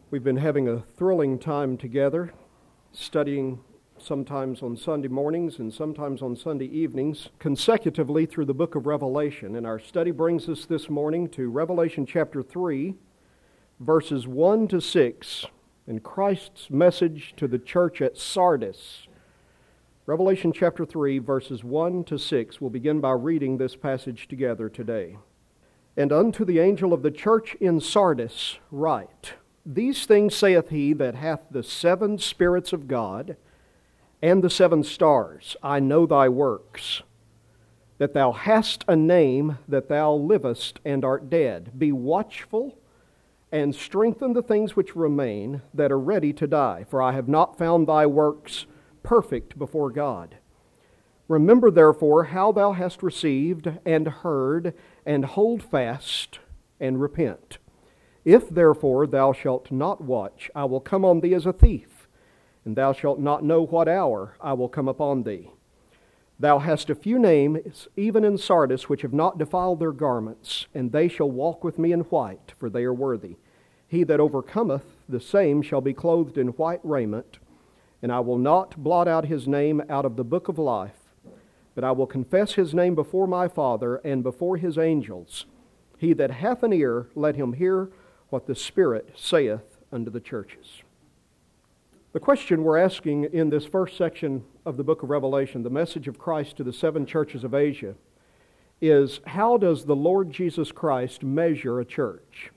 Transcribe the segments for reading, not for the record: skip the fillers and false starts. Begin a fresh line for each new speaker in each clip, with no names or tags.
We've been having a thrilling time together, studying sometimes on Sunday mornings and sometimes on Sunday evenings, consecutively through the book of Revelation. And our study brings us this morning to Revelation chapter 3, verses 1 to 6, and Christ's message to the church at Sardis. Revelation chapter 3, verses 1 to 6. We'll begin by reading this passage together today. And unto the angel of the church in Sardis write, These things saith he that hath the 7 spirits of God and the 7 stars. I know thy works, that thou hast a name, that thou livest and art dead. Be watchful and strengthen the things which remain that are ready to die, for I have not found thy works perfect before God. Remember therefore how thou hast received and heard, and hold fast and repent. If therefore thou shalt not watch, I will come on thee as a thief, and thou shalt not know what hour I will come upon thee. Thou hast a few names, even in Sardis, which have not defiled their garments, and they shall walk with me in white, for they are worthy. He that overcometh, the same shall be clothed in white raiment, and I will not blot out his name out of the book of life, but I will confess his name before my Father and before his angels. He that hath an ear, let him hear what the Spirit saith unto the churches. The question we're asking in this first section of the book of Revelation, the message of Christ to the 7 churches of Asia, is how does the Lord Jesus Christ measure a church?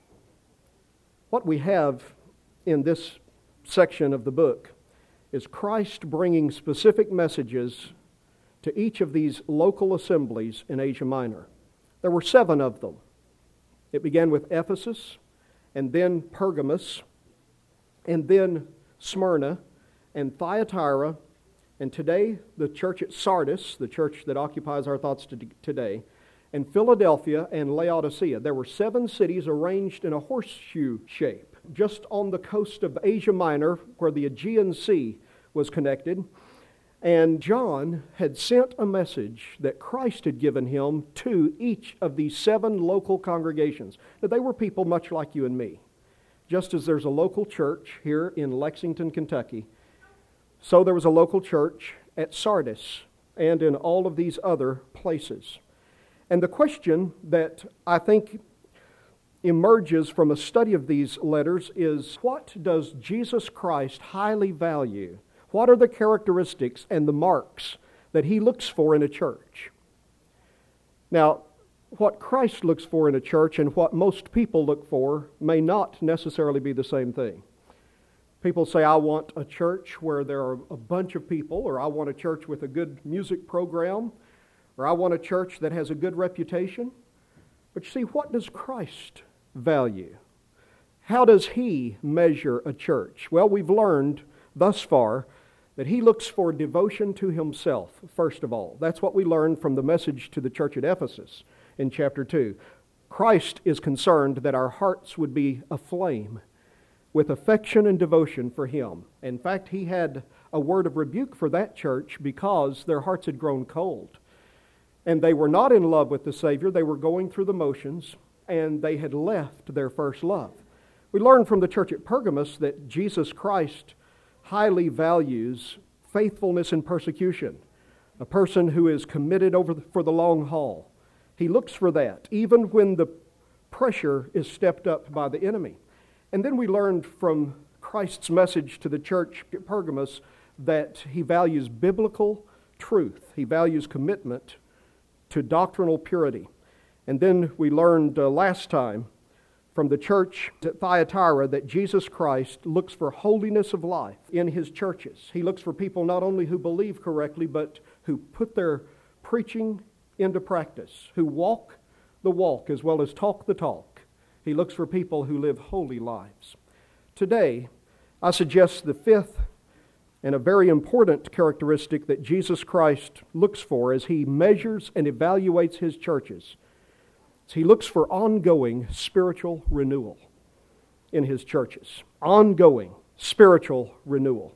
What we have in this section of the book is Christ bringing specific messages to each of these local assemblies in Asia Minor. There were 7 of them. It began with Ephesus, and then Pergamos, and then Smyrna, and Thyatira, and today the church at Sardis, the church that occupies our thoughts today, and Philadelphia and Laodicea. There were 7 cities arranged in a horseshoe shape, just on the coast of Asia Minor, where the Aegean Sea was connected. And John had sent a message that Christ had given him to each of these 7 local congregations. Now, they were people much like you and me. Just as there's a local church here in Lexington, Kentucky, so there was a local church at Sardis and in all of these other places. And the question that I think emerges from a study of these letters is, what does Jesus Christ highly value? What are the characteristics and the marks that He looks for in a church? Now, what Christ looks for in a church and what most people look for may not necessarily be the same thing. People say, I want a church where there are a bunch of people, or I want a church with a good music program, or I want a church that has a good reputation. But you see, what does Christ value? How does He measure a church? Well, we've learned thus far that He looks for devotion to Himself, first of all. That's what we learned from the message to the church at Ephesus in chapter 2. Christ is concerned that our hearts would be aflame with affection and devotion for Him. In fact, He had a word of rebuke for that church because their hearts had grown cold. And they were not in love with the Savior. They were going through the motions, and they had left their first love. We learned from the church at Pergamos that Jesus Christ highly values faithfulness in persecution, a person who is committed for the long haul. He looks for that, even when the pressure is stepped up by the enemy. And then we learned from Christ's message to the church at Pergamos that He values biblical truth. He values commitment to doctrinal purity. And then we learned last time from the church at Thyatira that Jesus Christ looks for holiness of life in His churches. He looks for people not only who believe correctly, but who put their preaching into practice, who walk the walk as well as talk the talk. He looks for people who live holy lives. Today, I suggest the 5th and a very important characteristic that Jesus Christ looks for as He measures and evaluates His churches. He looks for ongoing spiritual renewal in His churches. Ongoing spiritual renewal.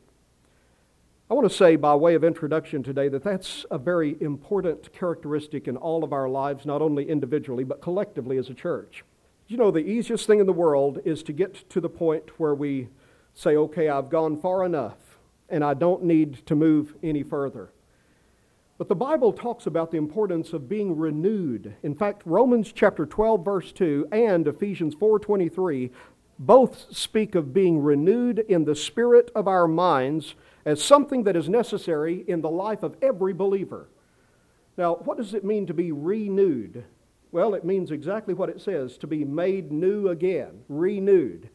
I want to say by way of introduction today that that's a very important characteristic in all of our lives, not only individually but collectively as a church. You know, the easiest thing in the world is to get to the point where we say, okay, I've gone far enough and I don't need to move any further. But the Bible talks about the importance of being renewed. In fact, Romans chapter 12, verse 2 and Ephesians 4:23 both speak of being renewed in the spirit of our minds as something that is necessary in the life of every believer. Now, what does it mean to be renewed? Well, it means exactly what it says, to be made new again, renewed.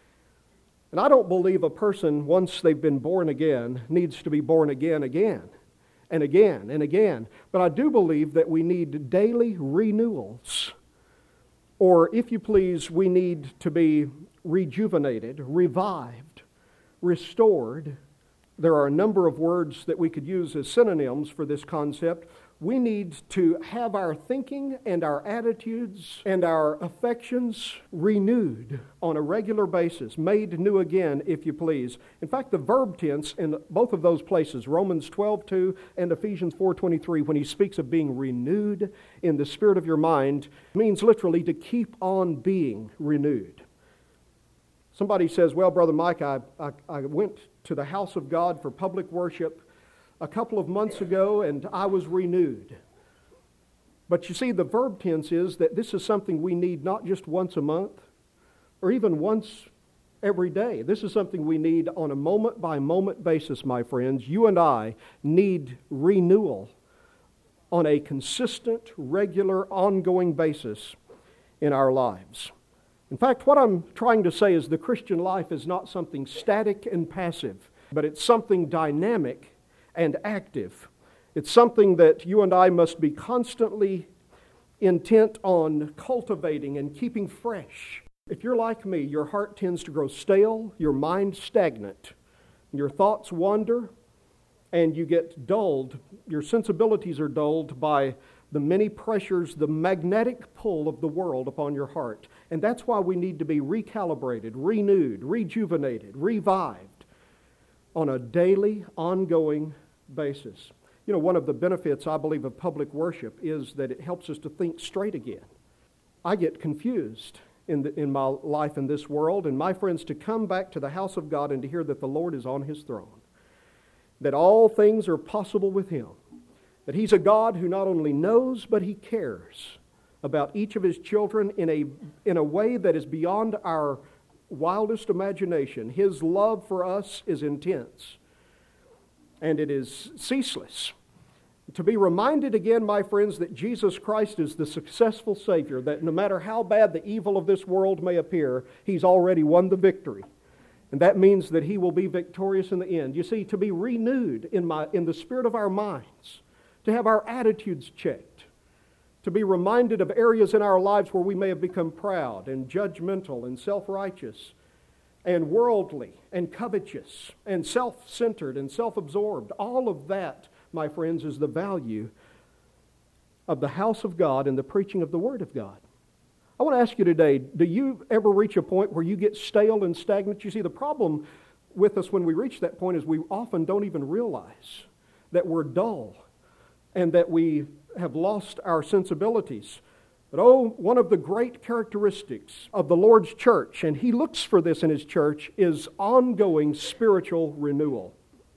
And I don't believe a person, once they've been born again, needs to be born again and again and again. But I do believe that we need daily renewals. Or, if you please, we need to be rejuvenated, revived, restored. There are a number of words that we could use as synonyms for this concept. We need to have our thinking and our attitudes and our affections renewed on a regular basis, made new again, if you please. In fact, the verb tense in both of those places, Romans 12:2 and Ephesians 4:23, when he speaks of being renewed in the spirit of your mind, means literally to keep on being renewed. Somebody says, well, Brother Mike, I went to the house of God for public worship a couple of months ago, and I was renewed. But you see, the verb tense is that this is something we need not just once a month, or even once every day. This is something we need on a moment-by-moment basis, my friends. You and I need renewal on a consistent, regular, ongoing basis in our lives. In fact, what I'm trying to say is the Christian life is not something static and passive, but it's something dynamic and active. It's something that you and I must be constantly intent on cultivating and keeping fresh. If you're like me, your heart tends to grow stale, your mind stagnant, your thoughts wander, and you get dulled. Your sensibilities are dulled by the many pressures, the magnetic pull of the world upon your heart. And that's why we need to be recalibrated, renewed, rejuvenated, revived on a daily, ongoing basis. You know, one of the benefits, I believe, of public worship is that it helps us to think straight again. I get confused in my life in this world, and my friends, to come back to the house of God and to hear that the Lord is on His throne, that all things are possible with Him, that He's a God who not only knows, but He cares about each of His children in a way that is beyond our wildest imagination. His love for us is intense, and it is ceaseless. To be reminded again, my friends, that Jesus Christ is the successful Savior, that no matter how bad the evil of this world may appear, He's already won the victory. And that means that He will be victorious in the end. You see, to be renewed in the spirit of our minds, to have our attitudes checked, to be reminded of areas in our lives where we may have become proud and judgmental and self-righteous and worldly and covetous and self-centered and self-absorbed. All of that, my friends, is the value of the house of God and the preaching of the Word of God. I want to ask you today, do you ever reach a point where you get stale and stagnant? You see, the problem with us when we reach that point is we often don't even realize that we're dull and that we have lost our sensibilities. But one of the great characteristics of the Lord's church, and He looks for this in His church, is ongoing spiritual renewal.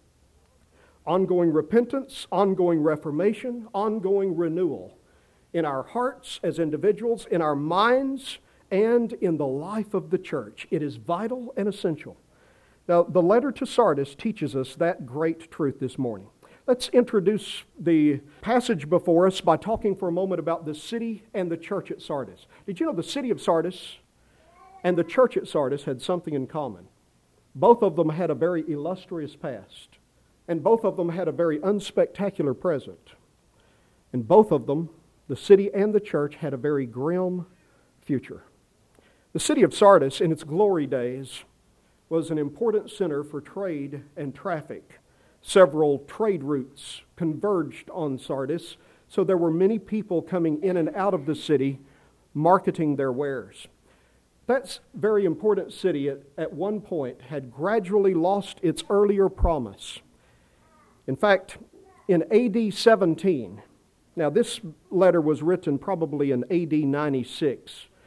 Ongoing repentance, ongoing reformation, ongoing renewal in our hearts as individuals, in our minds, and in the life of the church. It is vital and essential. Now, the letter to Sardis teaches us that great truth this morning. Let's introduce the passage before us by talking for a moment about the city and the church at Sardis. Did you know the city of Sardis and the church at Sardis had something in common? Both of them had a very illustrious past, and both of them had a very unspectacular present. And both of them, the city and the church, had a very grim future. The city of Sardis, in its glory days, was an important center for trade and traffic. Several trade routes converged on Sardis, so there were many people coming in and out of the city marketing their wares. That very important city at one point had gradually lost its earlier promise. In fact, in AD 17, now this letter was written probably in AD 96,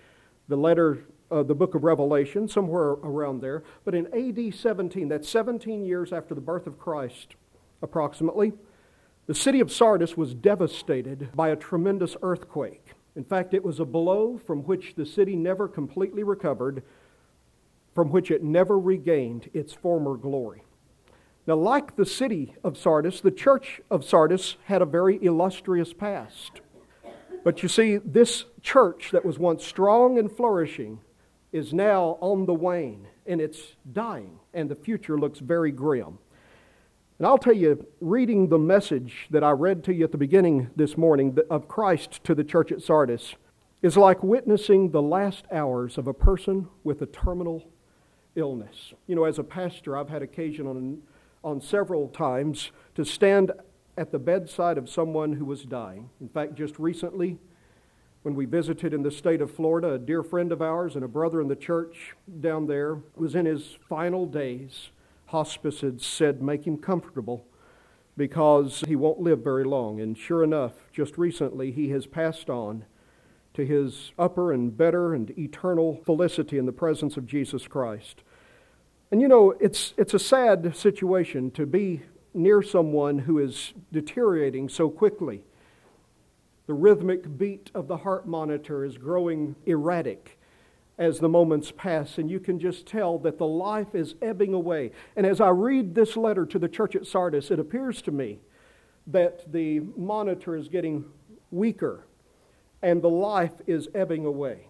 the book of Revelation, somewhere around there. But in AD 17, that's 17 years after the birth of Christ, approximately, the city of Sardis was devastated by a tremendous earthquake. In fact, it was a blow from which the city never completely recovered, from which it never regained its former glory. Now, like the city of Sardis, the church of Sardis had a very illustrious past. But you see, this church that was once strong and flourishing is now on the wane, and it's dying, and the future looks very grim. And I'll tell you, reading the message that I read to you at the beginning this morning of Christ to the church at Sardis is like witnessing the last hours of a person with a terminal illness. You know, as a pastor, I've had occasion on several times to stand at the bedside of someone who was dying. In fact, just recently, when we visited in the state of Florida, a dear friend of ours and a brother in the church down there was in his final days. Hospice had said, make him comfortable because he won't live very long. And sure enough, just recently, he has passed on to his upper and better and eternal felicity in the presence of Jesus Christ. And you know, it's a sad situation to be near someone who is deteriorating so quickly. The rhythmic beat of the heart monitor is growing erratic as the moments pass, and you can just tell that the life is ebbing away. And as I read this letter to the church at Sardis, it appears to me that the monitor is getting weaker and the life is ebbing away.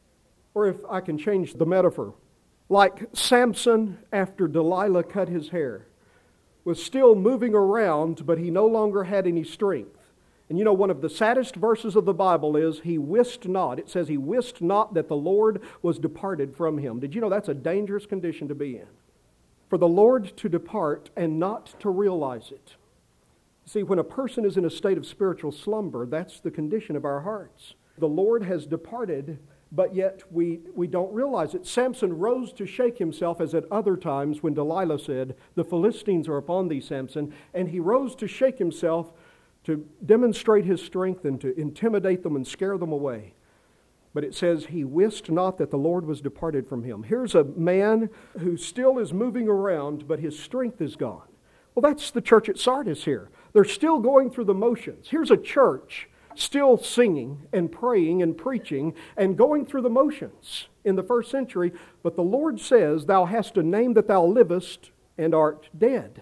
Or if I can change the metaphor, like Samson after Delilah cut his hair, was still moving around, but he no longer had any strength. And you know, one of the saddest verses of the Bible is, he wist not. It says, he wist not that the Lord was departed from him. Did you know that's a dangerous condition to be in? For the Lord to depart and not to realize it. See, when a person is in a state of spiritual slumber, that's the condition of our hearts. The Lord has departed, but yet we don't realize it. Samson rose to shake himself, as at other times when Delilah said, the Philistines are upon thee, Samson. And he rose to shake himself to demonstrate his strength and to intimidate them and scare them away. But it says, he wist not that the Lord was departed from him. Here's a man who still is moving around, but his strength is gone. Well, that's the church at Sardis here. They're still going through the motions. Here's a church still singing and praying and preaching and going through the motions in the first century. But the Lord says, thou hast a name that thou livest and art dead.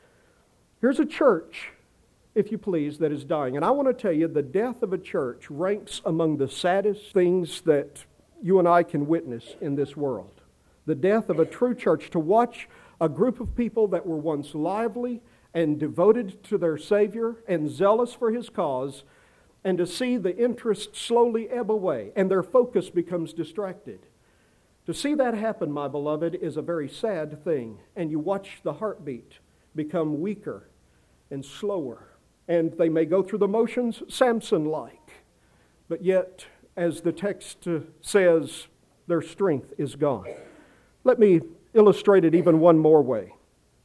Here's a church, if you please, that is dying. And I want to tell you, the death of a church ranks among the saddest things that you and I can witness in this world. The death of a true church, to watch a group of people that were once lively and devoted to their Savior and zealous for His cause, and to see the interest slowly ebb away and their focus becomes distracted. To see that happen, my beloved, is a very sad thing. And you watch the heartbeat become weaker and slower. And they may go through the motions Samson-like. But yet, as the text says, their strength is gone. Let me illustrate it even one more way.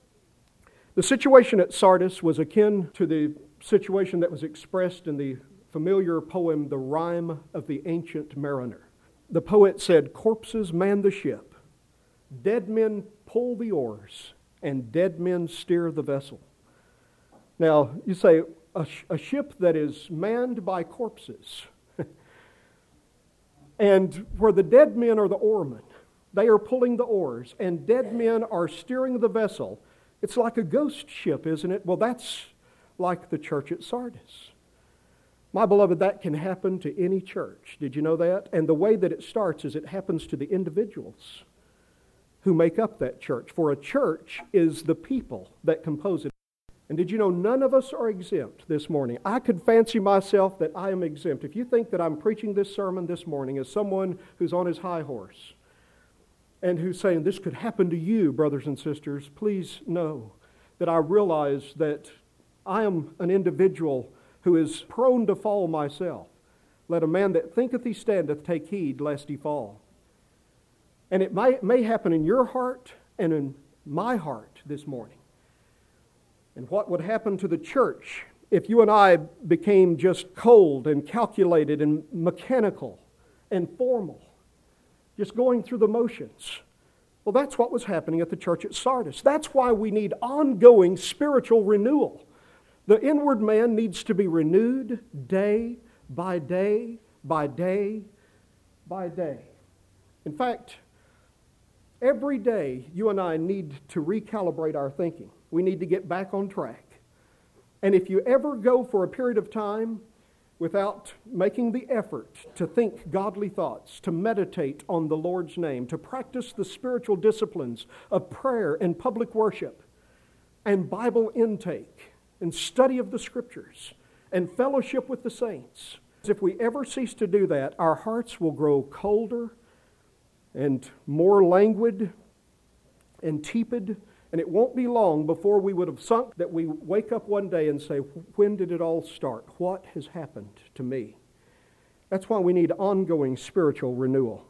The situation at Sardis was akin to the situation that was expressed in the familiar poem, The Rime of the Ancient Mariner. The poet said, corpses man the ship, dead men pull the oars, and dead men steer the vessel. Now, you say, a ship that is manned by corpses, and where the dead men are the oarmen, they are pulling the oars, and dead men are steering the vessel. It's like a ghost ship, isn't it? Well, that's like the church at Sardis. My beloved, that can happen to any church. Did you know that? And the way that it starts is it happens to the individuals who make up that church. For a church is the people that compose it. And did you know none of us are exempt this morning? I could fancy myself that I am exempt. If you think that I'm preaching this sermon this morning as someone who's on his high horse and who's saying this could happen to you, brothers and sisters, please know that I realize that I am an individual who is prone to fall myself. Let a man that thinketh he standeth take heed lest he fall. And it may happen in your heart and in my heart this morning. And what would happen to the church if you and I became just cold and calculated and mechanical and formal? just going through the motions. Well, that's what was happening at the church at Sardis. That's why we need ongoing spiritual renewal. The inward man needs to be renewed day by day by day by day. In fact, every day you and I need to recalibrate our thinking. We need to get back on track. And if you ever go for a period of time without making the effort to think godly thoughts, to meditate on the Lord's name, to practice the spiritual disciplines of prayer and public worship and Bible intake and study of the Scriptures and fellowship with the saints, if we ever cease to do that, our hearts will grow colder and more languid and tepid, and it won't be long before we would have sunk that we wake up one day and say, when did it all start? What has happened to me? That's why we need ongoing spiritual renewal.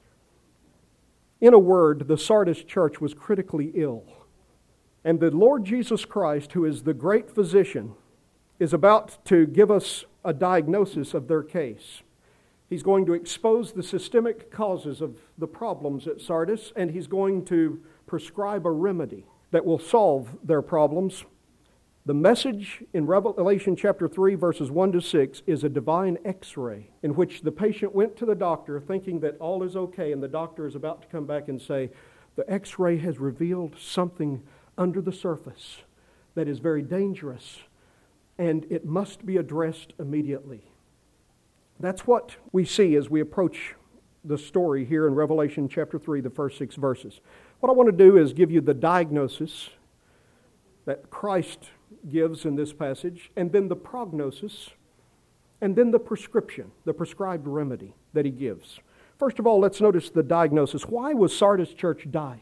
In a word, the Sardis church was critically ill. And the Lord Jesus Christ, who is the great physician, is about to give us a diagnosis of their case. He's going to expose the systemic causes of the problems at Sardis, and he's going to prescribe a remedy that will solve their problems. The message in Revelation chapter 3, verses 1 to 6 is a divine x-ray in which the patient went to the doctor thinking that all is okay, and the doctor is about to come back and say, the x-ray has revealed something under the surface that is very dangerous, and it must be addressed immediately. That's what we see as we approach the story here in Revelation chapter 3, the first 6 verses. What I want to do is give you the diagnosis that Christ gives in this passage, and then the prognosis, and then the prescription, the prescribed remedy that he gives. First of all, let's notice the diagnosis. Why was Sardis church dying?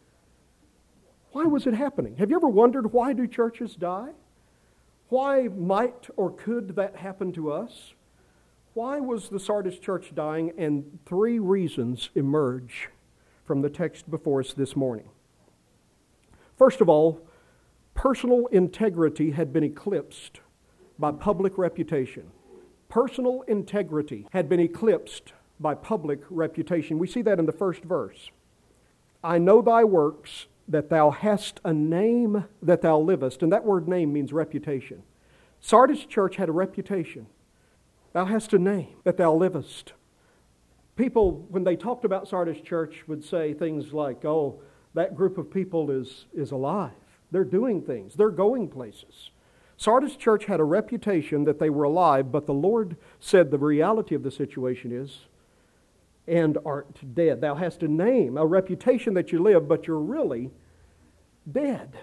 Why was it happening? Have you ever wondered, why do churches die? Why might or could that happen to us? Why was the Sardis church dying? And 3 reasons emerge from the text before us this morning. First of all, personal integrity had been eclipsed by public reputation. Personal integrity had been eclipsed by public reputation. We see that in the first verse. I know thy works, that thou hast a name that thou livest. And that word name means reputation. Sardis church had a reputation. Thou hast a name that thou livest. People, when they talked about Sardis church, would say things like, oh, that group of people is alive. They're doing things. They're going places. Sardis church had a reputation that they were alive, but the Lord said the reality of the situation is, and art dead. Thou hast a name, a reputation that you live, but you're really dead.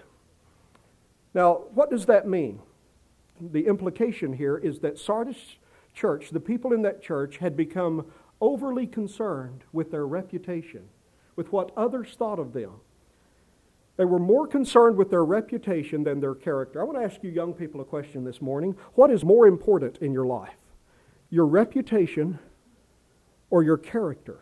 Now, what does that mean? The implication here is that Sardis church, the people in that church, had become overly concerned with their reputation, with what others thought of them. They were more concerned with their reputation than their character. I want to ask you young people a question this morning. What is more important in your life? Your reputation or your character?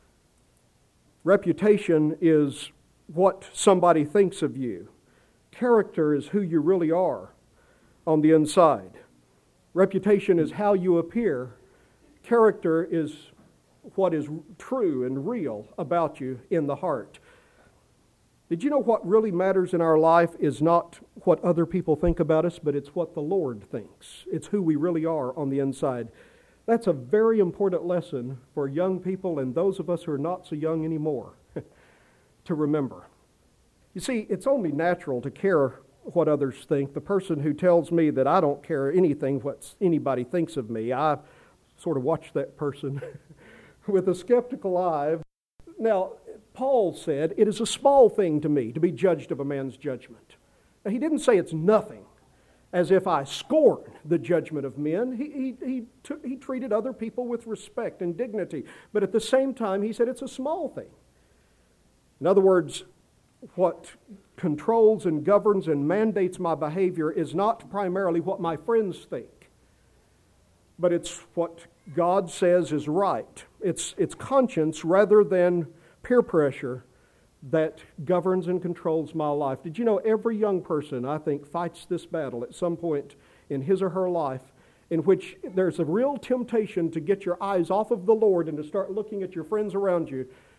Reputation is what somebody thinks of you. Character is who you really are on the inside. Reputation is how you appear. Character is what is true and real about you in the heart. Did you know what really matters in our life is not what other people think about us, but it's what the Lord thinks. It's who we really are on the inside. That's a very important lesson for young people and those of us who are not so young anymore to remember. You see, it's only natural to care what others think. The person who tells me that I don't care anything what anybody thinks of me, I sort of watch that person with a skeptical eye. Now, Paul said, it is a small thing to me to be judged of a man's judgment. Now, he didn't say it's nothing, as if I scorn the judgment of men. He treated other people with respect and dignity. But at the same time, he said it's a small thing. In other words, what controls and governs and mandates my behavior is not primarily what my friends think, but it's what God says is right. It's conscience rather than peer pressure that governs and controls my life. Did you know every young person, I think, fights this battle at some point in his or her life, in which there's a real temptation to get your eyes off of the Lord and to start looking at your friends around you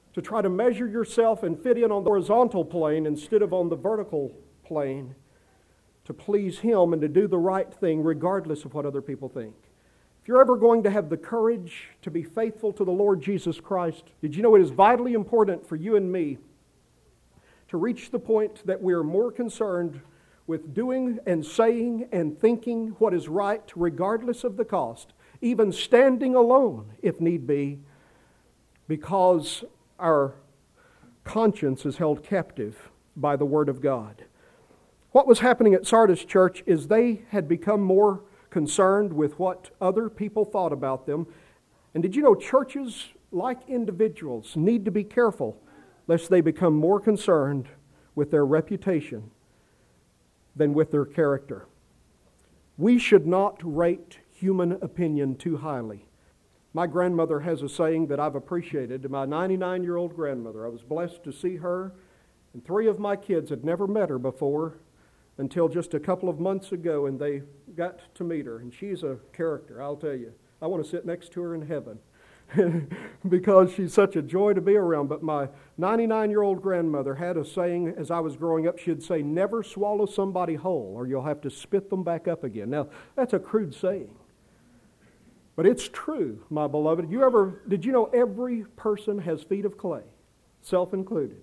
to try to measure yourself and fit in on the horizontal plane instead of on the vertical plane, to please Him and to do the right thing regardless of what other people think. If you're ever going to have the courage to be faithful to the Lord Jesus Christ, did you know it is vitally important for you and me to reach the point that we are more concerned with doing and saying and thinking what is right regardless of the cost, even standing alone if need be, because our conscience is held captive by the Word of God. What was happening at Sardis Church is they had become more concerned with what other people thought about them. And did you know churches, like individuals, need to be careful lest they become more concerned with their reputation than with their character. We should not rate human opinion too highly. My grandmother has a saying that I've appreciated. My 99-year-old grandmother, I was blessed to see her, and 3 of my kids had never met her before until just a couple of months ago, and they got to meet her. And she's a character, I'll tell you. I want to sit next to her in heaven because she's such a joy to be around. But my 99-year-old grandmother had a saying as I was growing up. She'd say, "Never swallow somebody whole or you'll have to spit them back up again." Now, that's a crude saying, but it's true, my beloved. Did you know every person has feet of clay, self included?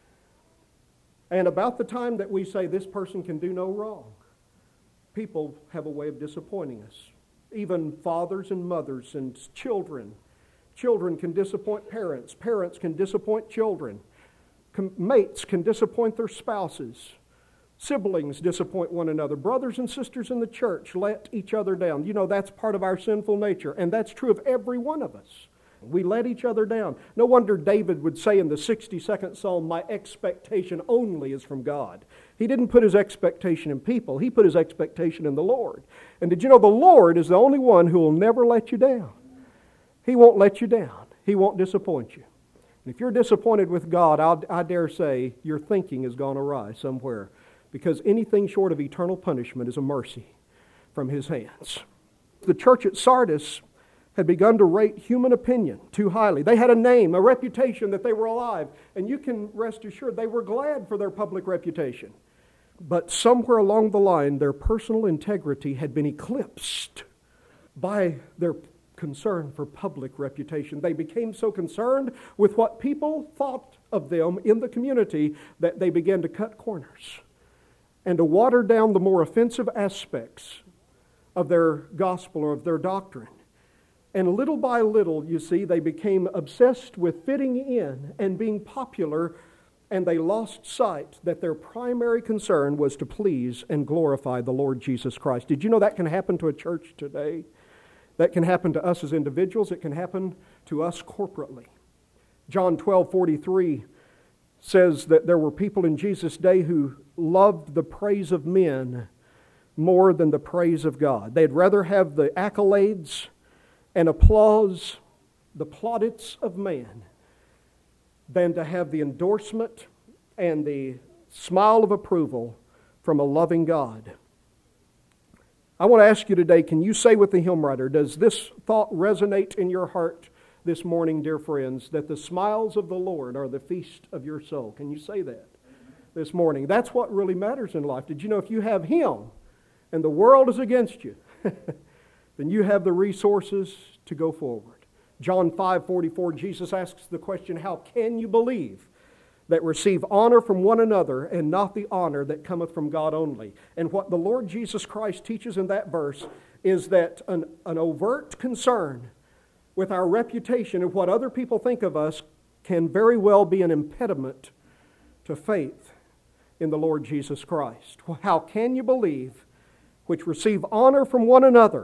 And about the time that we say this person can do no wrong, people have a way of disappointing us. Even fathers and mothers and children. Children can disappoint parents. Parents can disappoint children. Mates can disappoint their spouses. Siblings disappoint one another. Brothers and sisters in the church let each other down. You know, that's part of our sinful nature, and that's true of every one of us. We let each other down. No wonder David would say in the 62nd Psalm, "My expectation only is from God." He didn't put his expectation in people. He put his expectation in the Lord. And did you know the Lord is the only one who will never let you down? He won't let you down. He won't disappoint you. And if you're disappointed with God, I dare say your thinking has gone awry somewhere, because anything short of eternal punishment is a mercy from His hands. The church at Sardis had begun to rate human opinion too highly. They had a name, a reputation that they were alive, and you can rest assured they were glad for their public reputation. But somewhere along the line, their personal integrity had been eclipsed by their concern for public reputation. They became so concerned with what people thought of them in the community that they began to cut corners and to water down the more offensive aspects of their gospel or of their doctrine. And little by little, you see, they became obsessed with fitting in and being popular, and they lost sight that their primary concern was to please and glorify the Lord Jesus Christ. Did you know that can happen to a church today? That can happen to us as individuals. It can happen to us corporately. John 12:43 says that there were people in Jesus' day who loved the praise of men more than the praise of God. They'd rather have the accolades and applause, the plaudits of man, than to have the endorsement and the smile of approval from a loving God. I want to ask you today, can you say with the hymn writer, does this thought resonate in your heart this morning, dear friends, that the smiles of the Lord are the feast of your soul? Can you say that this morning? That's what really matters in life. Did you know if you have Him and the world is against you, then you have the resources to go forward. John 5:44, Jesus asks the question, "How can you believe that receive honor from one another and not the honor that cometh from God only?" And what the Lord Jesus Christ teaches in that verse is that an overt concern with our reputation and what other people think of us can very well be an impediment to faith in the Lord Jesus Christ. How can you believe which receive honor from one another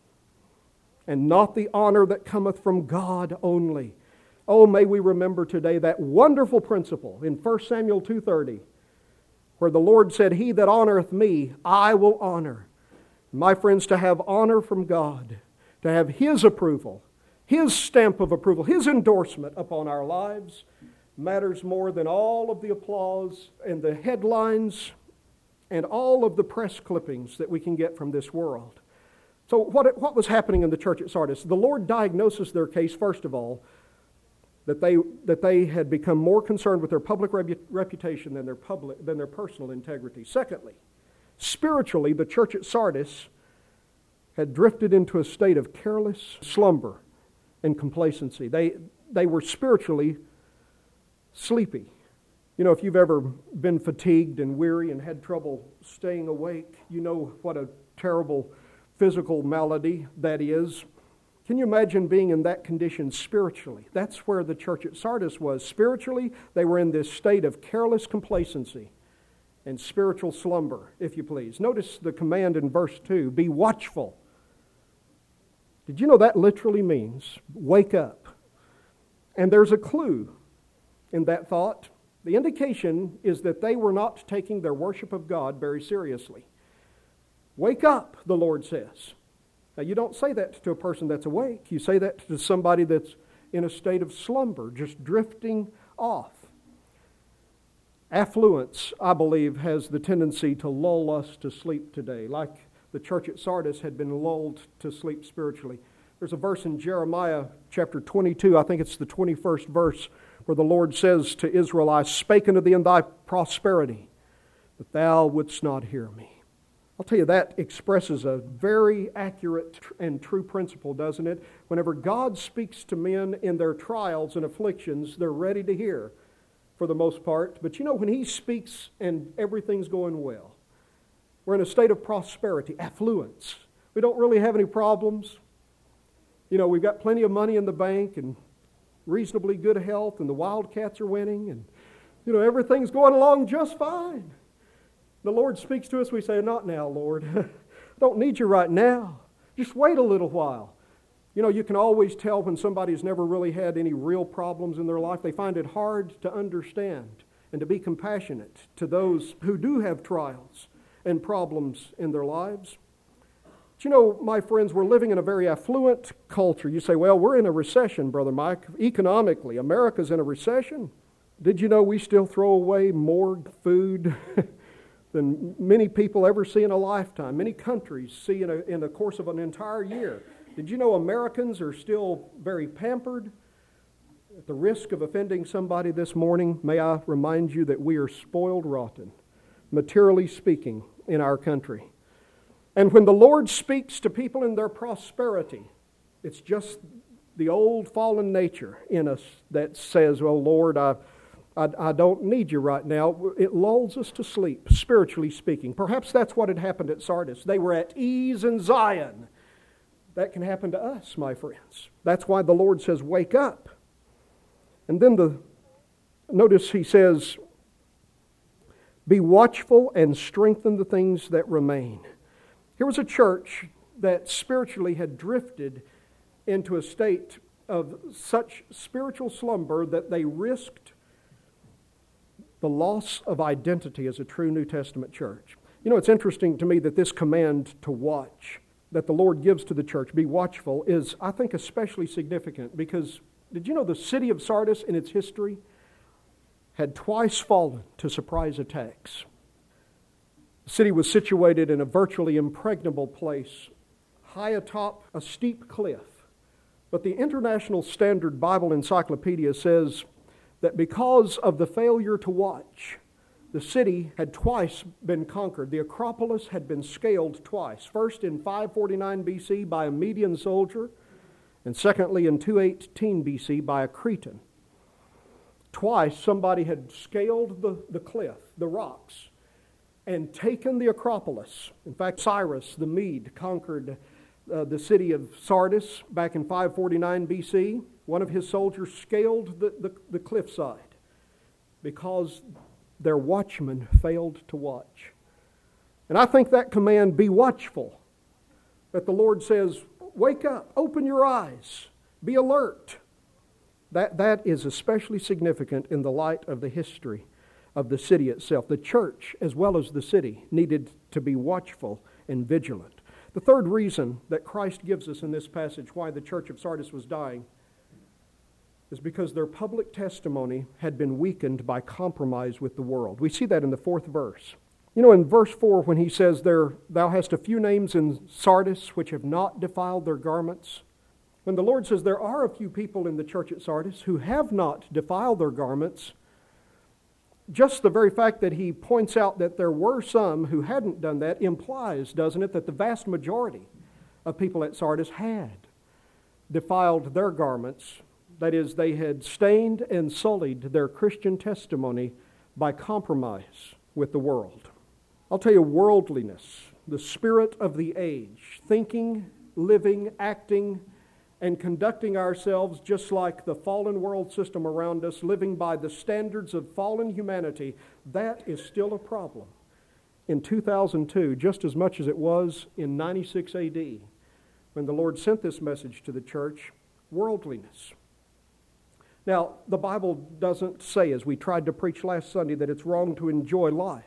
and not the honor that cometh from God only? Oh, may we remember today that wonderful principle in 1 Samuel 2:30, where the Lord said, "He that honoreth me, I will honor." My friends, to have honor from God, to have His approval, His stamp of approval, His endorsement upon our lives, matters more than all of the applause and the headlines and all of the press clippings that we can get from this world. So what was happening in the church at Sardis? The Lord diagnoses their case, first of all, that they had become more concerned with their public reputation than their personal integrity. Secondly, spiritually, the church at Sardis had drifted into a state of careless slumber and complacency. They were spiritually sleepy. You know, if you've ever been fatigued and weary and had trouble staying awake, you know what a terrible physical malady that is. Can you imagine being in that condition spiritually? That's where the church at Sardis was. Spiritually, they were in this state of careless complacency and spiritual slumber, if you please. Notice the command in verse 2, be watchful. Did you know that literally means wake up? And there's a clue in that thought. The indication is that they were not taking their worship of God very seriously. Wake up, the Lord says. Now, you don't say that to a person that's awake. You say that to somebody that's in a state of slumber, just drifting off. Affluence, I believe, has the tendency to lull us to sleep today, like the church at Sardis had been lulled to sleep spiritually. There's a verse in Jeremiah chapter 22, I think it's the 21st verse, where the Lord says to Israel, I spake unto thee in thy prosperity, but thou wouldst not hear me. I'll tell you, that expresses a very accurate and true principle, doesn't it? Whenever God speaks to men in their trials and afflictions, they're ready to hear, for the most part. But you know, when He speaks and everything's going well, we're in a state of prosperity, affluence. We don't really have any problems. You know, we've got plenty of money in the bank and reasonably good health, and the Wildcats are winning, and, you know, everything's going along just fine. The Lord speaks to us, we say, not now, Lord. I don't need you right now. Just wait a little while. You know, you can always tell when somebody's never really had any real problems in their life. They find it hard to understand and to be compassionate to those who do have trials and problems in their lives. But you know, my friends, we're living in a very affluent culture. You say, well, we're in a recession, Brother Mike. Economically, America's in a recession. Did you know we still throw away more food than many people ever see in a lifetime? Many countries see in the course of an entire year. Did you know Americans are still very pampered? At the risk of offending somebody this morning, may I remind you that we are spoiled rotten, materially speaking, in our country. And when the Lord speaks to people in their prosperity, it's just the old fallen nature in us that says, well, Lord, I don't need you right now. It lulls us to sleep, spiritually speaking. Perhaps that's what had happened at Sardis. They were at ease in Zion. That can happen to us, my friends. That's why the Lord says, wake up. And then notice He says, be watchful and strengthen the things that remain. Here was a church that spiritually had drifted into a state of such spiritual slumber that they risked the loss of identity as a true New Testament church. You know, it's interesting to me that this command to watch that the Lord gives to the church, be watchful, is, I think, especially significant because, did you know the city of Sardis in its history had twice fallen to surprise attacks? The city was situated in a virtually impregnable place, high atop a steep cliff. But the International Standard Bible Encyclopedia says that because of the failure to watch, the city had twice been conquered. The Acropolis had been scaled twice. First in 549 BC by a Median soldier, and secondly in 218 BC by a Cretan. Twice somebody had scaled the cliff, the rocks, and taken the Acropolis. In fact, Cyrus the Mede conquered the city of Sardis back in 549 BC. One of his soldiers scaled the cliffside because their watchmen failed to watch. And I think that command, be watchful, that the Lord says, wake up, open your eyes, be alert. That is especially significant in the light of the history of the city itself. The church, as well as the city, needed to be watchful and vigilant. The third reason that Christ gives us in this passage why the church of Sardis was dying is because their public testimony had been weakened by compromise with the world. We see that in the 4th verse. You know, in verse 4, when he says there, thou hast a few names in Sardis which have not defiled their garments, When the Lord says there are a few people in the church at Sardis who have not defiled their garments, just the very fact that he points out that there were some who hadn't done that implies, doesn't it, that the vast majority of people at Sardis had defiled their garments. That is, they had stained and sullied their Christian testimony by compromise with the world. I'll tell you, worldliness, the spirit of the age, thinking, living, acting, and conducting ourselves just like the fallen world system around us, living by the standards of fallen humanity, that is still a problem in 2002, just as much as it was in 96 AD, when the Lord sent this message to the church, worldliness. Now, the Bible doesn't say, as we tried to preach last Sunday, that it's wrong to enjoy life.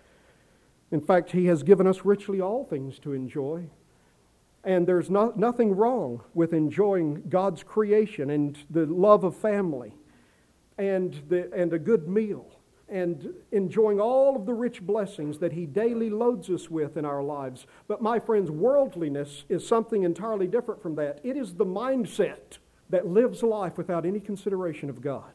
In fact, He has given us richly all things to enjoy. And there's nothing wrong with enjoying God's creation and the love of family and a good meal and enjoying all of the rich blessings that He daily loads us with in our lives. But my friends, worldliness is something entirely different from that. It is the mindset that lives life without any consideration of God.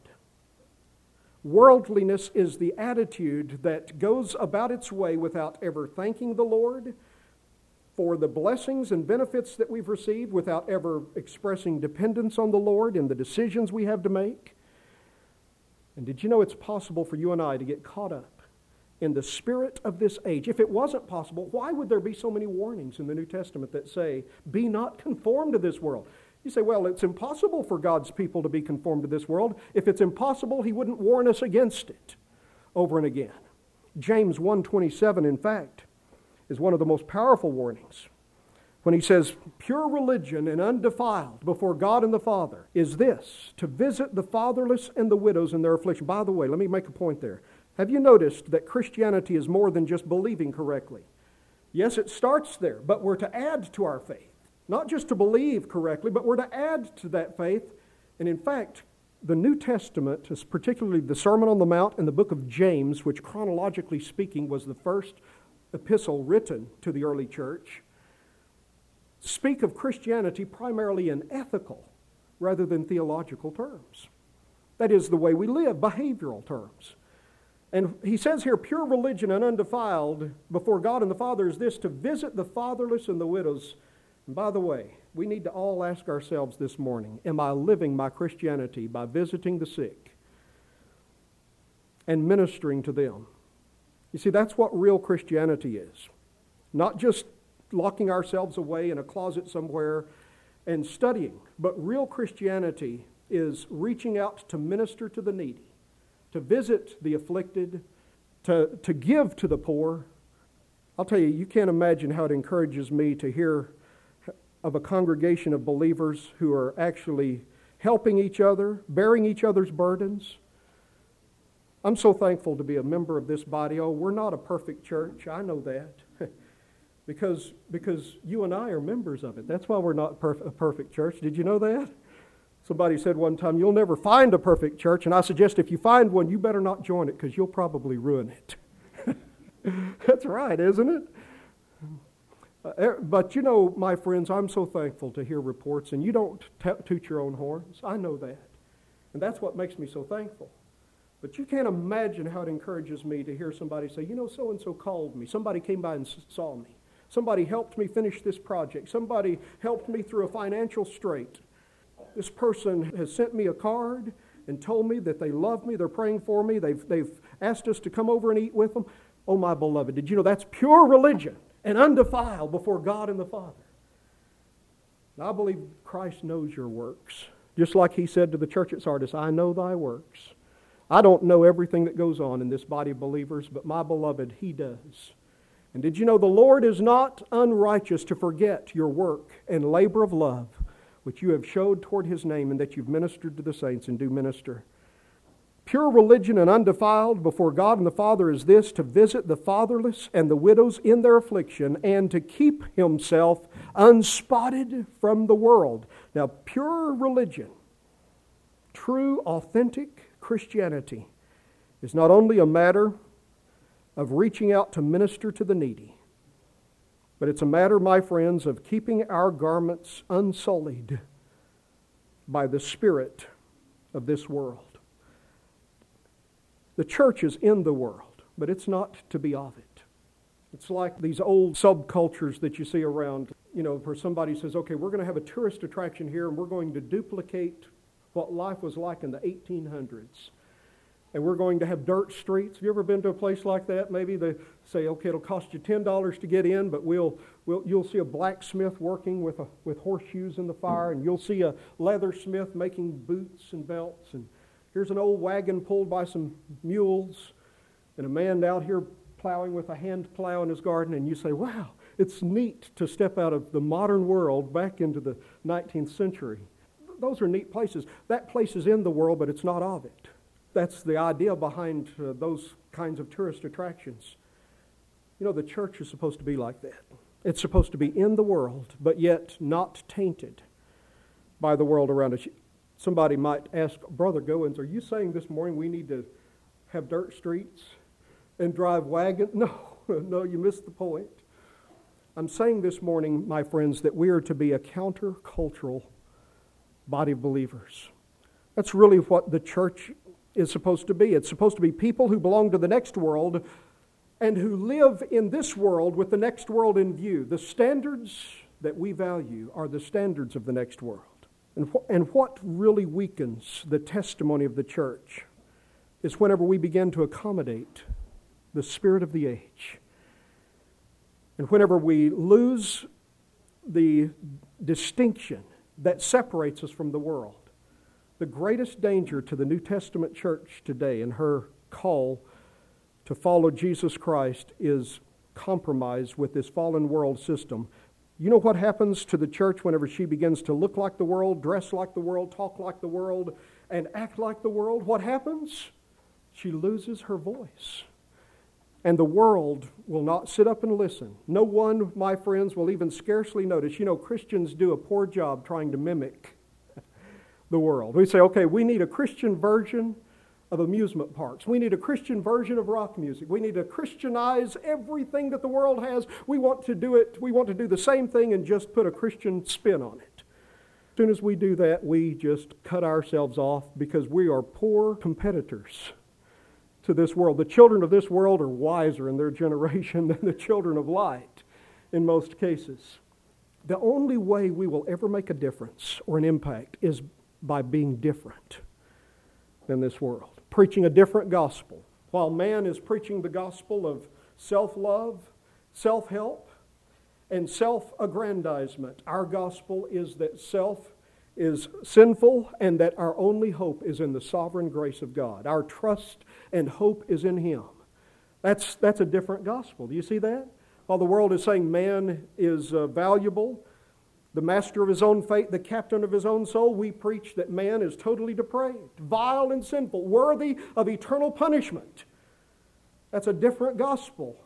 Worldliness is the attitude that goes about its way without ever thanking the Lord for the blessings and benefits that we've received, without ever expressing dependence on the Lord in the decisions we have to make. And did you know it's possible for you and I to get caught up in the spirit of this age? If it wasn't possible, why would there be so many warnings in the New Testament that say, be not conformed to this world? You say, well, it's impossible for God's people to be conformed to this world. If it's impossible, He wouldn't warn us against it over and again. James 1:27, in fact, is one of the most powerful warnings when he says, pure religion and undefiled before God and the Father is this, to visit the fatherless and the widows in their affliction. By the way, let me make a point there. Have you noticed that Christianity is more than just believing correctly? Yes, it starts there, but we're to add to our faith. Not just to believe correctly, but we're to add to that faith. And in fact, the New Testament, particularly the Sermon on the Mount and the book of James, which chronologically speaking was the first epistle written to the early church, speak of Christianity primarily in ethical rather than theological terms. That is the way we live, behavioral terms. And he says here, pure religion and undefiled before God and the Father is this, to visit the fatherless and the widows. And by the way, we need to all ask ourselves this morning, am I living my Christianity by visiting the sick and ministering to them? You see, that's what real Christianity is. Not just locking ourselves away in a closet somewhere and studying, but real Christianity is reaching out to minister to the needy, to visit the afflicted, to give to the poor. I'll tell you, you can't imagine how it encourages me to hear of a congregation of believers who are actually helping each other, bearing each other's burdens. I'm so thankful to be a member of this body. Oh, we're not a perfect church. I know that. because you and I are members of it. That's why we're not a perfect church. Did you know that? Somebody said one time, you'll never find a perfect church. And I suggest if you find one, you better not join it because you'll probably ruin it. That's right, isn't it? But you know, my friends, I'm so thankful to hear reports, and you don't toot your own horns. I know that. And that's what makes me so thankful. But you can't imagine how it encourages me to hear somebody say, you know, so-and-so called me. Somebody came by and saw me. Somebody helped me finish this project. Somebody helped me through a financial strait. This person has sent me a card and told me that they love me, they're praying for me, they've asked us to come over and eat with them. Oh, my beloved, did you know that's pure religion and undefiled before God and the Father? And I believe Christ knows your works. Just like He said to the church at Sardis, I know thy works. I don't know everything that goes on in this body of believers, but my beloved, He does. And did you know the Lord is not unrighteous to forget your work and labor of love, which you have showed toward His name, and that you've ministered to the saints and do minister. Pure religion and undefiled before God and the Father is this, to visit the fatherless and the widows in their affliction, and to keep himself unspotted from the world. Now, pure religion, true, authentic Christianity, is not only a matter of reaching out to minister to the needy, but it's a matter, my friends, of keeping our garments unsullied by the spirit of this world. The church is in the world, but it's not to be of it. It's like these old subcultures that you see around, where somebody says, okay, we're going to have a tourist attraction here and we're going to duplicate what life was like in the 1800s. And we're going to have dirt streets. Have you ever been to a place like that? Maybe they say, okay, it'll cost you $10 to get in, but you'll see a blacksmith working with horseshoes in the fire, and you'll see a leathersmith making boots and belts, and here's an old wagon pulled by some mules, and a man out here plowing with a hand plow in his garden, and you say, wow, it's neat to step out of the modern world back into the 19th century. Those are neat places. That place is in the world, but it's not of it. That's the idea behind those kinds of tourist attractions. The church is supposed to be like that. It's supposed to be in the world, but yet not tainted by the world around us. Somebody might ask, Brother Goins, are you saying this morning we need to have dirt streets and drive wagons? No, you missed the point. I'm saying this morning, my friends, that we are to be a countercultural body of believers. That's really what the church is supposed to be. It's supposed to be people who belong to the next world and who live in this world with the next world in view. The standards that we value are the standards of the next world. And what really weakens the testimony of the church is whenever we begin to accommodate the spirit of the age. And whenever we lose the distinction that separates us from the world. The greatest danger to the New Testament church today in her call to follow Jesus Christ is compromise with this fallen world system. You know what happens to the church whenever she begins to look like the world, dress like the world, talk like the world, and act like the world? What happens? She loses her voice. And the world will not sit up and listen. No one, my friends, will even scarcely notice. Christians do a poor job trying to mimic the world. We say, okay, we need a Christian version of amusement parks. We need a Christian version of rock music. We need to Christianize everything that the world has. We want to do it. We want to do the same thing and just put a Christian spin on it. As soon as we do that, we just cut ourselves off because we are poor competitors to this world. The children of this world are wiser in their generation than the children of light in most cases. The only way we will ever make a difference or an impact is by being different than this world. Preaching a different gospel. While man is preaching the gospel of self-love, self-help, and self-aggrandizement, our gospel is that self is sinful and that our only hope is in the sovereign grace of God. Our trust and hope is in Him. That's a different gospel. Do you see that? While the world is saying man is valuable, the master of his own fate, the captain of his own soul, we preach that man is totally depraved, vile and sinful, worthy of eternal punishment. That's a different gospel.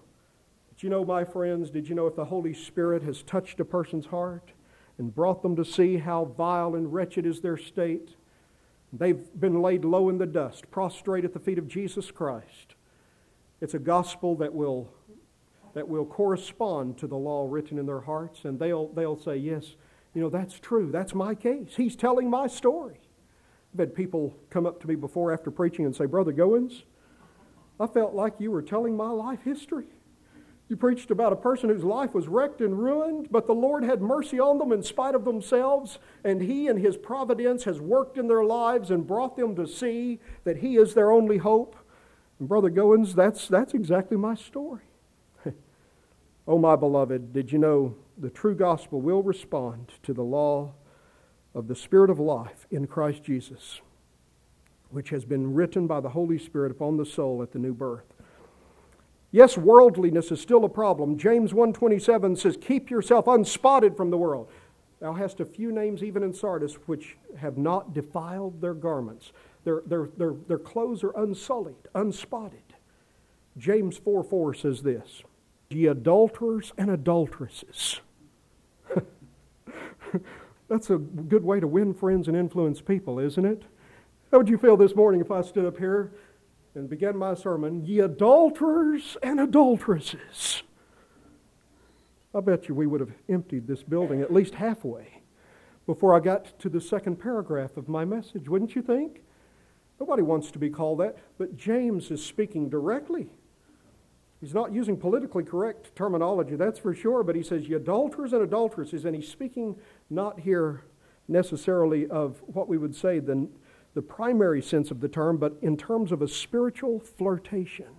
But my friends, did you know if the Holy Spirit has touched a person's heart and brought them to see how vile and wretched is their state, they've been laid low in the dust, prostrate at the feet of Jesus Christ. It's a gospel that will correspond to the law written in their hearts, and they'll say, yes, that's true. That's my case. He's telling my story. I've had people come up to me before after preaching and say, Brother Goins, I felt like you were telling my life history. You preached about a person whose life was wrecked and ruined, but the Lord had mercy on them in spite of themselves, and He in His providence has worked in their lives and brought them to see that He is their only hope. And Brother Goins, that's exactly my story. Oh, my beloved, did you know the true gospel will respond to the law of the Spirit of life in Christ Jesus, which has been written by the Holy Spirit upon the soul at the new birth. Yes, worldliness is still a problem. James 1:27 says, keep yourself unspotted from the world. Thou hast a few names even in Sardis which have not defiled their garments. Their clothes are unsullied, unspotted. James 4:4 says this, ye adulterers and adulteresses. That's a good way to win friends and influence people, isn't it? How would you feel this morning if I stood up here and began my sermon, ye adulterers and adulteresses? I bet you we would have emptied this building at least halfway before I got to the second paragraph of my message, wouldn't you think? Nobody wants to be called that, but James is speaking directly. He's not using politically correct terminology, that's for sure, but he says, "Ye adulterers and adulteresses," and he's speaking not here necessarily of what we would say the primary sense of the term, but in terms of a spiritual flirtation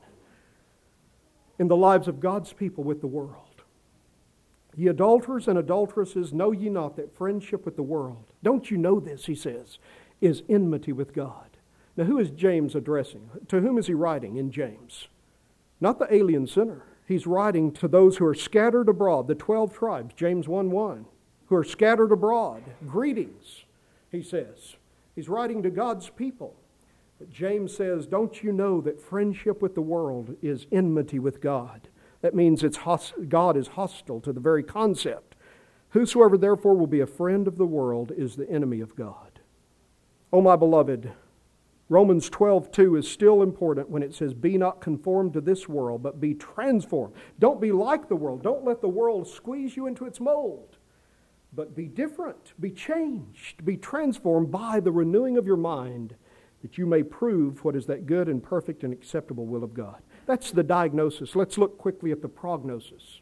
in the lives of God's people with the world. "Ye adulterers and adulteresses, know ye not that friendship with the world," don't you know this, he says, "is enmity with God." Now who is James addressing? To whom is he writing in James? Not the alien sinner. He's writing to those who are scattered abroad, the 12 tribes, James 1:1, who are scattered abroad. Greetings, he says. He's writing to God's people. But James says, don't you know that friendship with the world is enmity with God? That means God is hostile to the very concept. "Whosoever therefore will be a friend of the world is the enemy of God." Oh, my beloved, Romans 12:2 is still important when it says, "Be not conformed to this world, but be transformed." Don't be like the world. Don't let the world squeeze you into its mold. But be different, be changed, be transformed by the renewing of your mind, that you may prove what is that good and perfect and acceptable will of God. That's the diagnosis. Let's look quickly at the prognosis.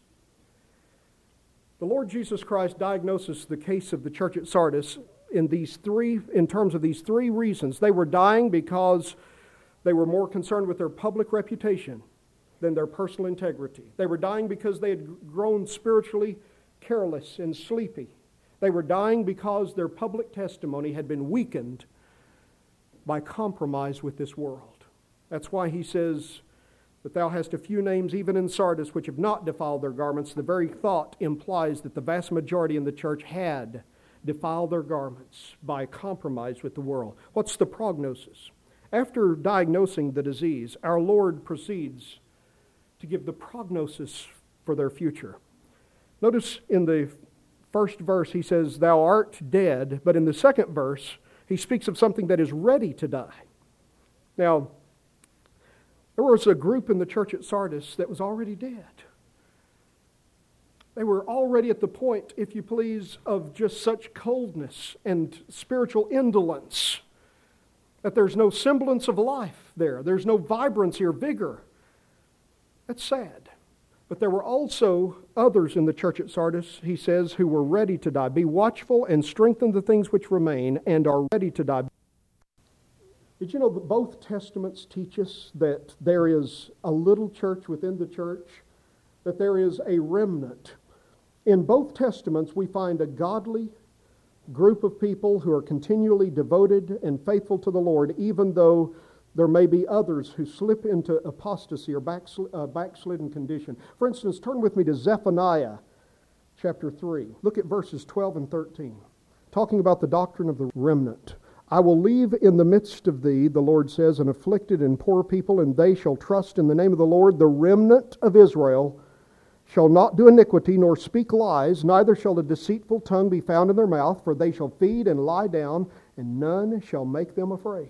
The Lord Jesus Christ diagnoses the case of the church at Sardis in terms of these three reasons. They were dying because they were more concerned with their public reputation than their personal integrity. They were dying because they had grown spiritually careless and sleepy. They were dying because their public testimony had been weakened by compromise with this world. That's why he says, "But thou hast a few names even in Sardis which have not defiled their garments." The very thought implies that the vast majority in the church had defiled their garments by compromise with the world. What's the prognosis? After diagnosing the disease, our Lord proceeds to give the prognosis for their future. Notice in the first verse he says, "Thou art dead," but in the second verse he speaks of something that is ready to die. Now, there was a group in the church at Sardis that was already dead. They were already at the point, if you please, of just such coldness and spiritual indolence that there's no semblance of life there. There's no vibrancy or vigor. That's sad. But there were also others in the church at Sardis, he says, who were ready to die. "Be watchful and strengthen the things which remain and are ready to die." Did you know that both testaments teach us that there is a little church within the church, that there is a remnant? In both testaments, we find a godly group of people who are continually devoted and faithful to the Lord, even though there may be others who slip into apostasy or backslidden condition. For instance, turn with me to Zephaniah chapter 3. Look at verses 12 and 13. Talking about the doctrine of the remnant. "I will leave in the midst of thee," the Lord says, "an afflicted and poor people, and they shall trust in the name of the Lord. The remnant of Israel shall not do iniquity, nor speak lies, neither shall a deceitful tongue be found in their mouth, for they shall feed and lie down, and none shall make them afraid."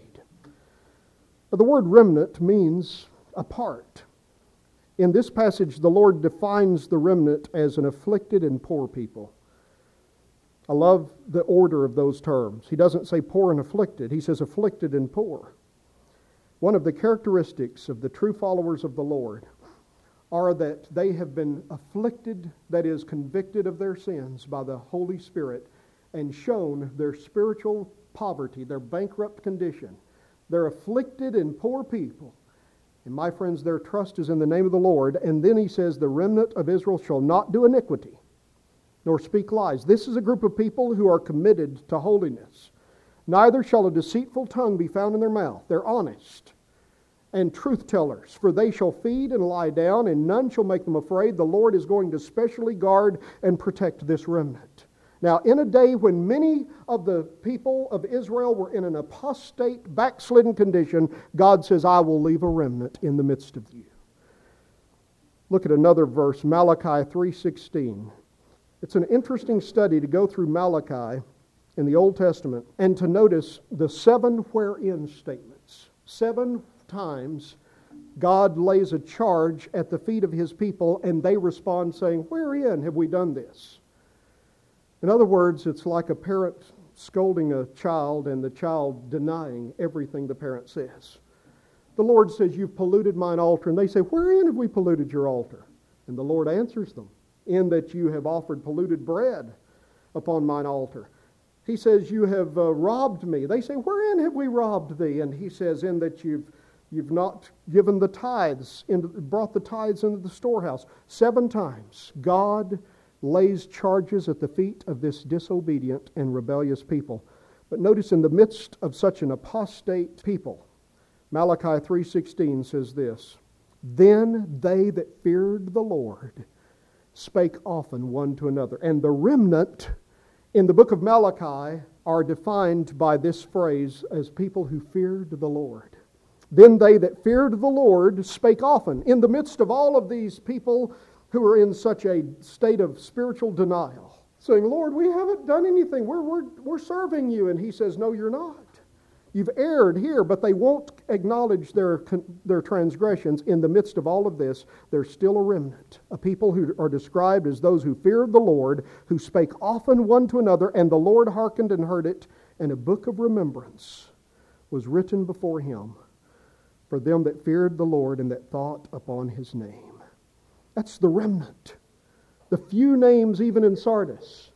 The word remnant means a part. In this passage, the Lord defines the remnant as an afflicted and poor people. I love the order of those terms. He doesn't say poor and afflicted. He says afflicted and poor. One of the characteristics of the true followers of the Lord are that they have been afflicted, that is, convicted of their sins by the Holy Spirit, and shown their spiritual poverty, their bankrupt condition. They're afflicted and poor people. And my friends, their trust is in the name of the Lord. And then he says, "The remnant of Israel shall not do iniquity, nor speak lies." This is a group of people who are committed to holiness. "Neither shall a deceitful tongue be found in their mouth." They're honest and truth tellers. "For they shall feed and lie down, and none shall make them afraid." The Lord is going to specially guard and protect this remnant. Now, in a day when many of the people of Israel were in an apostate, backslidden condition, God says, "I will leave a remnant in the midst of you." Look at another verse, Malachi 3:16. It's an interesting study to go through Malachi in the Old Testament and to notice the 7 wherein statements. 7 times God lays a charge at the feet of His people, and they respond saying, "Wherein have we done this?" In other words, it's like a parent scolding a child and the child denying everything the parent says. The Lord says, "You've polluted mine altar." And they say, "Wherein have we polluted your altar?" And the Lord answers them, "In that you have offered polluted bread upon mine altar." He says, "You have robbed me." They say, "Wherein have we robbed thee?" And he says, "In that you've not given the tithes, brought the tithes into the storehouse." 7 times God lays charges at the feet of this disobedient and rebellious people. But notice, in the midst of such an apostate people, Malachi 3:16 says this, "Then they that feared the Lord spake often one to another." And the remnant in the book of Malachi are defined by this phrase as people who feared the Lord. Then they that feared the Lord spake often. In the midst of all of these people who are in such a state of spiritual denial, saying, "Lord, we haven't done anything. We're serving you." And he says, "No, you're not. You've erred here," but they won't acknowledge their transgressions. In the midst of all of this, there's still a remnant, a people who are described as those who feared the Lord, who spake often one to another, and the Lord hearkened and heard it, and a book of remembrance was written before him for them that feared the Lord and that thought upon his name. That's the remnant. The few names even in Sardis.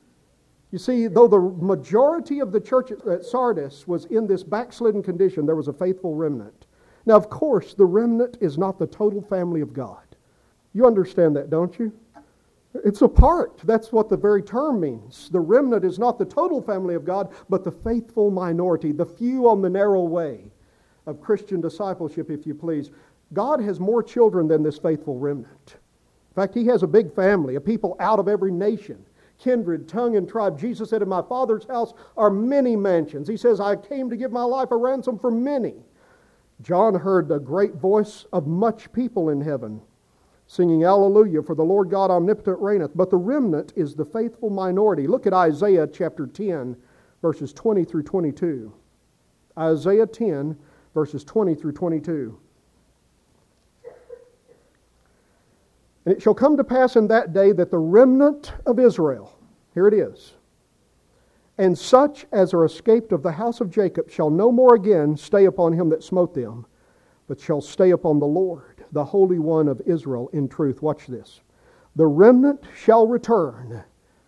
You see, though the majority of the church at Sardis was in this backslidden condition, there was a faithful remnant. Now, of course, the remnant is not the total family of God. You understand that, don't you? It's a part. That's what the very term means. The remnant is not the total family of God, but the faithful minority, the few on the narrow way of Christian discipleship, if you please. God has more children than this faithful remnant. In fact, He has a big family, a people out of every nation, kindred, tongue, and tribe. Jesus said, "In my Father's house are many mansions." He says, "I came to give my life a ransom for many." John heard the great voice of much people in heaven, singing, "Hallelujah, for the Lord God omnipotent reigneth." But the remnant is the faithful minority. Look at Isaiah chapter 10, verses 20 through 22. Isaiah 10, verses 20 through 22. "And it shall come to pass in that day that the remnant of Israel," here it is, "and such as are escaped of the house of Jacob shall no more again stay upon him that smote them, but shall stay upon the Lord, the Holy One of Israel, in truth." Watch this. "The remnant shall return."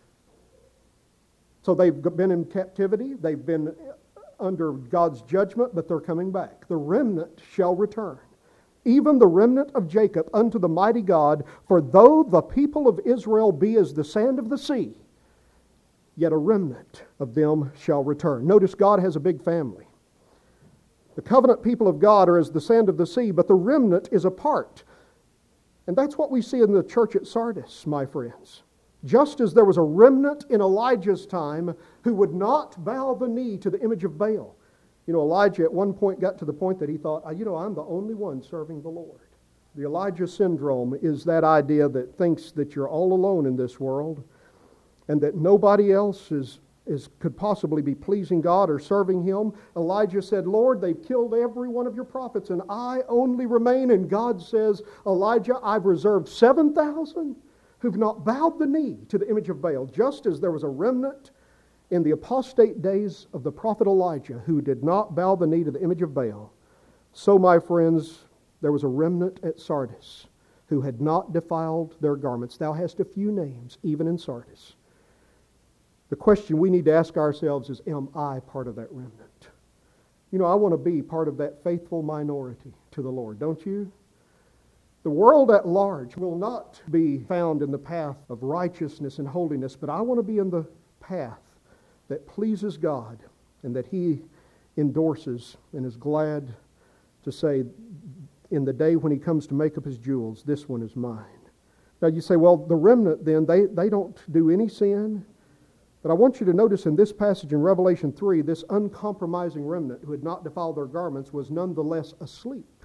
So they've been in captivity, they've been under God's judgment, but they're coming back. "The remnant shall return, even the remnant of Jacob, unto the mighty God. For though the people of Israel be as the sand of the sea, yet a remnant of them shall return." Notice God has a big family. The covenant people of God are as the sand of the sea, but the remnant is a part. And that's what we see in the church at Sardis, my friends. Just as there was a remnant in Elijah's time who would not bow the knee to the image of Baal. You know, Elijah at one point got to the point that he thought, I'm the only one serving the Lord. The Elijah syndrome is that idea that thinks that you're all alone in this world and that nobody else could possibly be pleasing God or serving Him. Elijah said, "Lord, they've killed every one of your prophets and I only remain." And God says, "Elijah, I've reserved 7,000 who've not bowed the knee to the image of Baal." Just as there was a remnant in the apostate days of the prophet Elijah who did not bow the knee to the image of Baal, so, my friends, there was a remnant at Sardis who had not defiled their garments. Thou hast a few names, even in Sardis. The question we need to ask ourselves is, am I part of that remnant? I want to be part of that faithful minority to the Lord, don't you? The world at large will not be found in the path of righteousness and holiness, but I want to be in the path that pleases God and that He endorses and is glad to say in the day when He comes to make up His jewels, "This one is mine." Now you say, well, the remnant then, they don't do any sin. But I want you to notice in this passage in Revelation 3, this uncompromising remnant who had not defiled their garments was nonetheless asleep.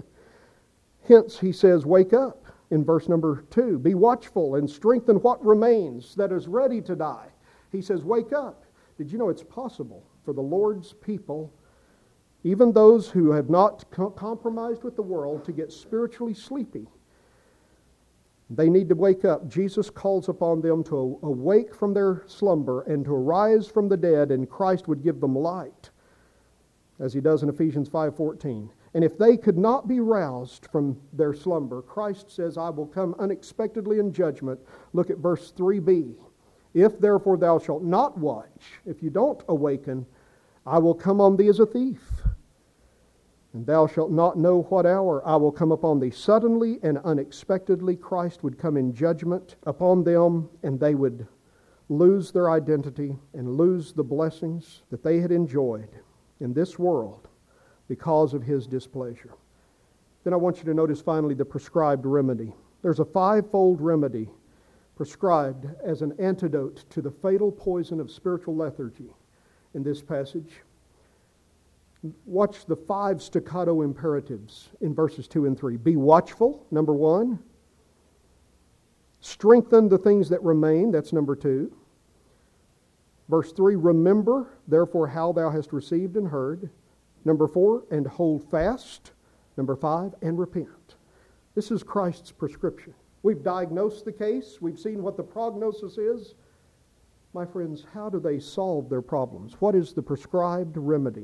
Hence he says, "Wake up," in verse number 2. "Be watchful and strengthen what remains that is ready to die." He says, "Wake up." Did you know it's possible for the Lord's people, even those who have not compromised with the world, to get spiritually sleepy? They need to wake up. Jesus calls upon them to awake from their slumber and to arise from the dead, and Christ would give them light, as he does in Ephesians 5:14. And if they could not be roused from their slumber, Christ says, I will come unexpectedly in judgment. Look at verse 3b. If therefore thou shalt not watch, if you don't awaken, I will come on thee as a thief. And thou shalt not know what hour I will come upon thee. Suddenly and unexpectedly Christ would come in judgment upon them, and they would lose their identity and lose the blessings that they had enjoyed in this world because of his displeasure. Then I want you to notice finally the prescribed remedy. There's a fivefold remedy prescribed as an antidote to the fatal poison of spiritual lethargy in this passage. Watch the 5 staccato imperatives in verses 2 and 3. Be watchful, number 1. Strengthen the things that remain, that's number 2. Verse 3, remember, therefore, how thou hast received and heard. Number 4, and hold fast. Number 5, and repent. This is Christ's prescription. We've diagnosed the case. We've seen what the prognosis is. My friends, how do they solve their problems? What is the prescribed remedy?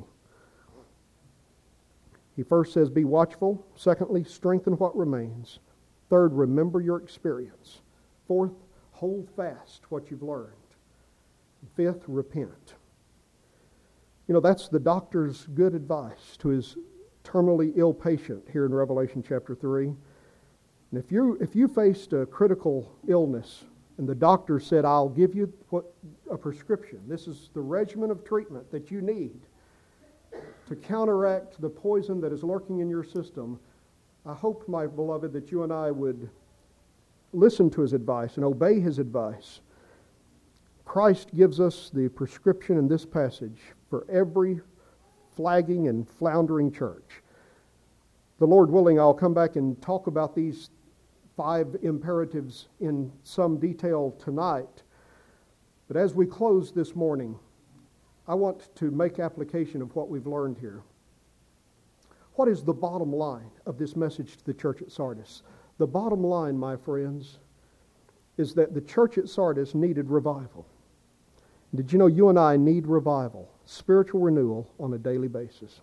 He first says, be watchful. Secondly, strengthen what remains. Third, remember your experience. Fourth, hold fast what you've learned. Fifth, repent. You know, that's the doctor's good advice to his terminally ill patient here in Revelation chapter 3. And if you faced a critical illness and the doctor said, I'll give you a prescription. This is the regimen of treatment that you need to counteract the poison that is lurking in your system. I hope, my beloved, that you and I would listen to his advice and obey his advice. Christ gives us the prescription in this passage for every flagging and floundering church. The Lord willing, I'll come back and talk about these 5 imperatives in some detail tonight. But as we close this morning, I want to make application of what we've learned here. What is the bottom line of this message to the church at Sardis? The bottom line, my friends, is that the church at Sardis needed revival. Did you know you and I need revival, spiritual renewal on a daily basis?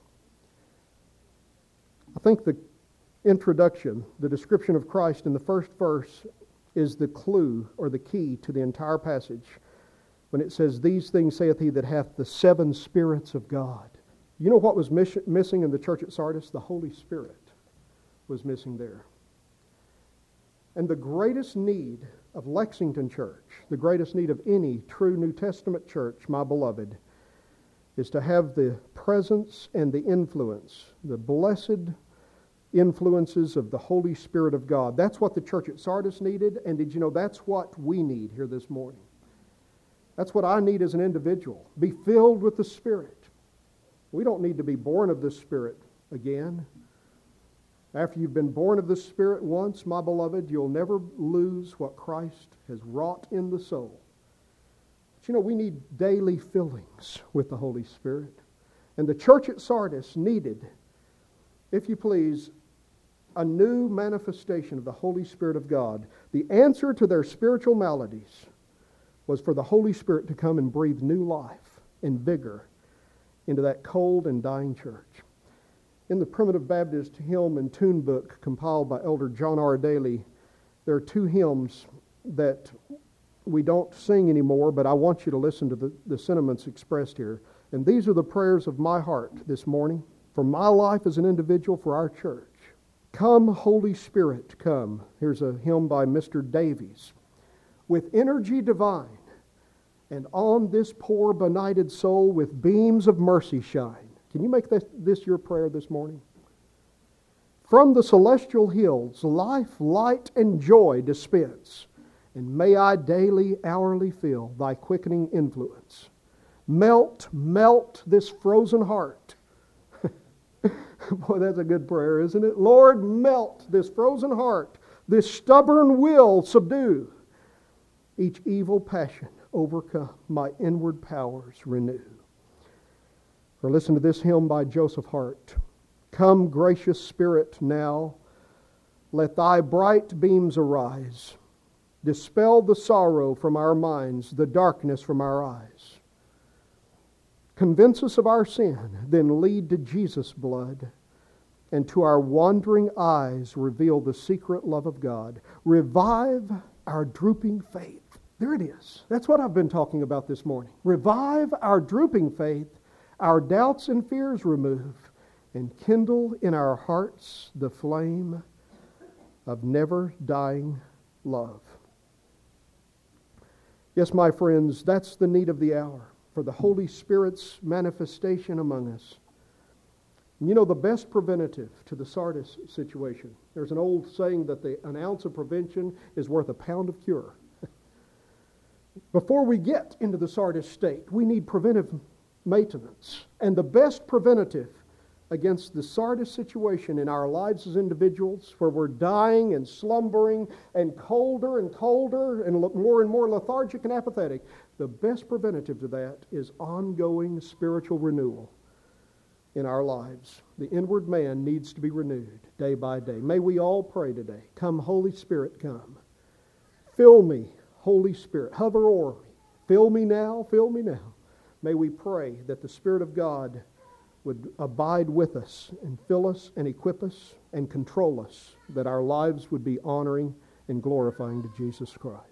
I think the introduction, the description of Christ in the first verse, is the clue or the key to the entire passage. When it says, these things saith he that hath the 7 spirits of God. You know what was missing in the church at Sardis? The Holy Spirit was missing there. And the greatest need of Lexington Church, the greatest need of any true New Testament church, my beloved, is to have the presence and the influence, the blessed influences of the Holy Spirit of God. That's what the church at Sardis needed, and did you know that's what we need here this morning? That's what I need as an individual. Be filled with the Spirit. We don't need to be born of the Spirit again. After you've been born of the Spirit once, my beloved, you'll never lose what Christ has wrought in the soul. But you know, we need daily fillings with the Holy Spirit. And the church at Sardis needed, if you please, a new manifestation of the Holy Spirit of God. The answer to their spiritual maladies was for the Holy Spirit to come and breathe new life and vigor into that cold and dying church. In the Primitive Baptist Hymn and Tune Book compiled by Elder John R. Daly, there are 2 hymns that we don't sing anymore, but I want you to listen to the sentiments expressed here. And these are the prayers of my heart this morning, for my life as an individual, for our church. Come, Holy Spirit, come. Here's a hymn by Mr. Davies. With energy divine, and on this poor benighted soul with beams of mercy shine. Can you make this your prayer this morning? From the celestial hills, life, light, and joy dispense, and may I daily, hourly feel thy quickening influence. Melt, melt this frozen heart. Boy, that's a good prayer, isn't it? Lord, melt this frozen heart, this stubborn will subdue. Each evil passion overcome, my inward powers renew. Or listen to this hymn by Joseph Hart. Come, gracious Spirit, now, Let thy bright beams arise. Dispel the sorrow from our minds, the darkness from our eyes. Convince us of our sin, then lead to Jesus' blood, and to our wandering eyes reveal the secret love of God. Revive our drooping faith. There it is. That's what I've been talking about this morning. Revive our drooping faith, our doubts and fears remove, and kindle in our hearts the flame of never-dying love. Yes, my friends, that's the need of the hour, for the Holy Spirit's manifestation among us. You know, the best preventative to the Sardis situation, there's an old saying that an ounce of prevention is worth a pound of cure. Before we get into the Sardis state, we need preventive maintenance. And the best preventative against the Sardis situation in our lives as individuals, where we're dying and slumbering and colder and more lethargic and apathetic, the best preventative to that is ongoing spiritual renewal in our lives. The inward man needs to be renewed day by day. May we all pray today. Come, Holy Spirit, come. Fill me, Holy Spirit. Hover o'er me. Fill me now, fill me now. May we pray that the Spirit of God would abide with us and fill us and equip us and control us, that our lives would be honoring and glorifying to Jesus Christ.